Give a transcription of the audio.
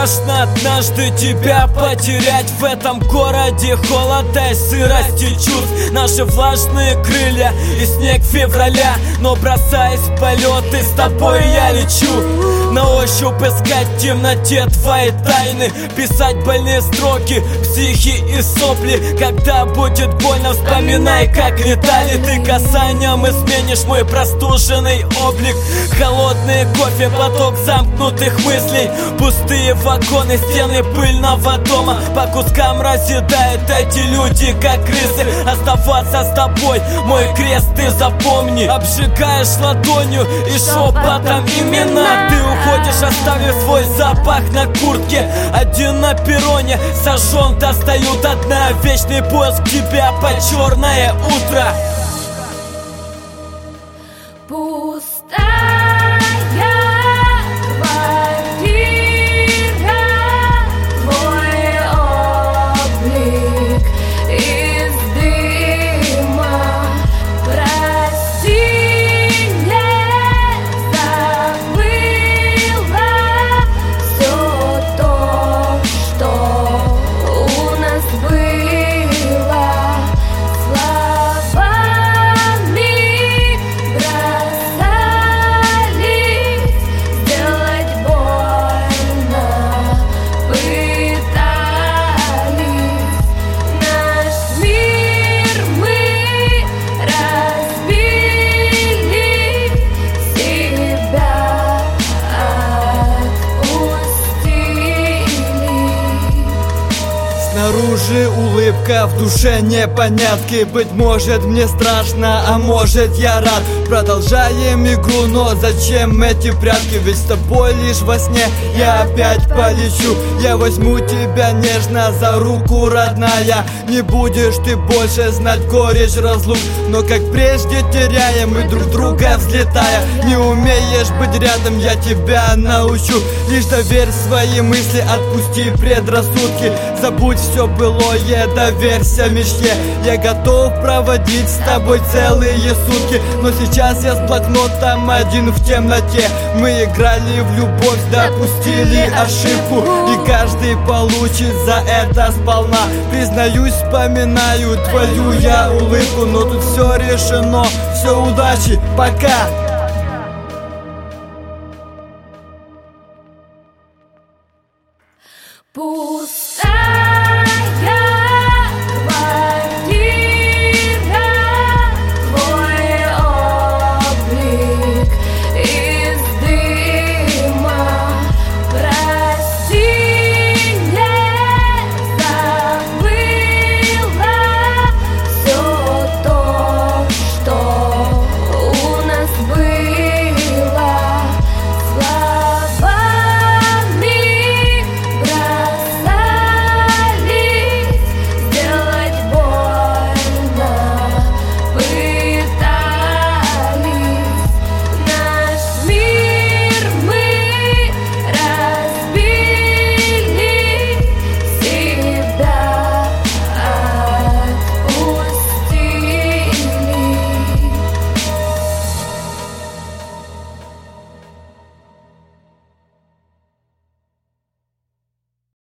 страшно однажды тебя потерять. В этом городе холода и сырости чувств. Наши влажные крылья и снег февраля. Но бросаясь в полеты, с тобой я лечу. На ощупь искать в темноте твои тайны, писать больные строки, психи и сопли. Когда будет больно, вспоминай, как летали. Ты касанием изменишь мой простуженный облик. Холодный кофе, поток замкнутых мыслей, пустые вагоны, стены пыльного дома. По кускам разъедают эти люди, как крысы. Оставаться с тобой мой крест, ты запомни. Обжигаешь ладонью и шепотом имена. Ты уходишь, оставив свой запах на куртке. Один на перроне сожжен, достают одна. Вечный поиск тебя по черное утро. Снаружи улыбка, в душе непонятки. Быть может мне страшно, а может я рад. Продолжаем игру, но зачем эти прятки? Ведь с тобой лишь во сне я опять полечу. Я возьму тебя нежно за руку, родная. Не будешь ты больше знать горечь разлук, но как прежде теряем мы друг друга, взлетая. Не умеешь быть рядом, я тебя научу. Лишь доверь свои мысли, отпусти предрассудки. Забудь все былое, доверься мечте. Я готов проводить с тобой целые сутки, но сейчас я с блокнотом один в темноте. Мы играли в любовь, допустили ошибку, и каждый получит за это сполна. Признаюсь, вспоминаю твою я улыбку, но тут все решено. Все, удачи, пока.